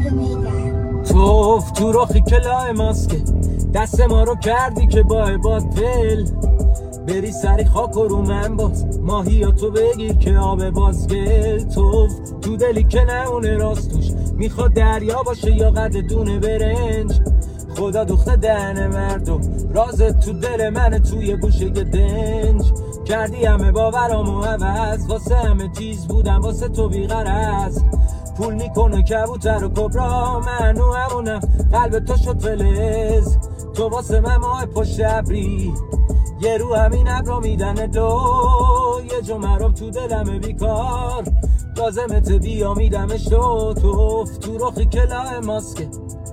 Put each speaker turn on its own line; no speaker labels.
توف تو رخی که لای ماسکه دست ما رو کردی که با دل بری سری خاک و رو من باز ماهیاتو بگیر که آب بازگل. توف تو دلی که نمونه راست توش میخواد دریا باشه یا قد دونه برنج. خدا دوخته دهن مردم رازت تو دل منه توی گوشه دنج. کردی همه باورامو عوض واسه همه چیز بودم واسه تو بیغرض. پول میکنه کبوتر و کبرا منو همونم قلب تو شد فلز. تو واسه من ماه پشت ابری یه رو همین ابرا میدن دو. یه جو مرام تو دلمه بیکار لازمت بیا میدمش تو. توف تو رخی که لای ماسکه